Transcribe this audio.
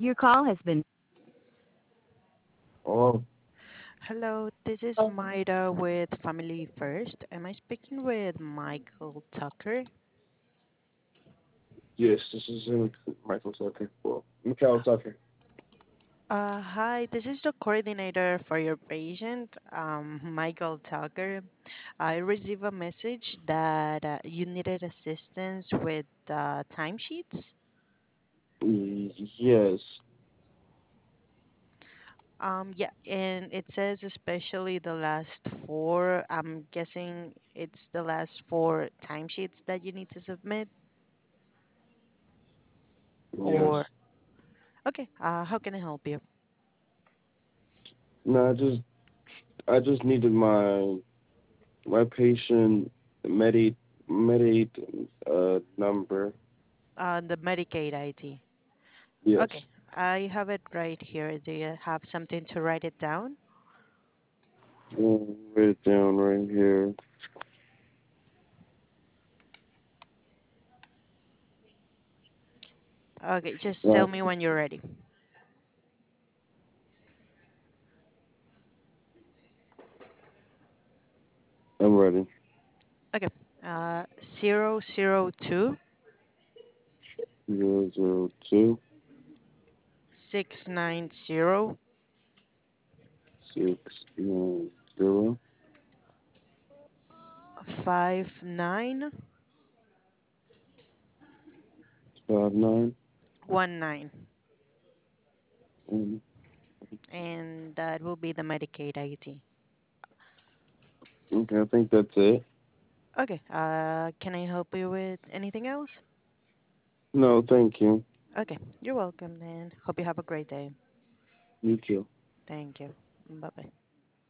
Your call has been. Oh, Hello, this is Maida with Family First. Am I speaking with Michael Tucker? yes, this is Michael Tucker. Well, Mikhail Tucker. Hi, this is the coordinator for your patient, Michael Tucker. I received a message that you needed assistance with timesheets. Yes. Yeah, and it says especially the last four. I'm guessing it's the last four timesheets that you need to submit. Yes. Or okay, how can I help you? No, I just needed my patient Medi Medicaid number. The Medicaid ID. Yes. Okay, I have it right here. Do you have something to write it down? Write it down right here. Okay, just tell Right. me when you're ready. I'm ready. Okay, 002 002 690 690 5919, 59. and that will be the Medicaid ID. Okay, I think that's it. Okay, can I help you with anything else? No, thank you. Okay, you're welcome then. Hope you have a great day. You too. Thank you. Bye bye.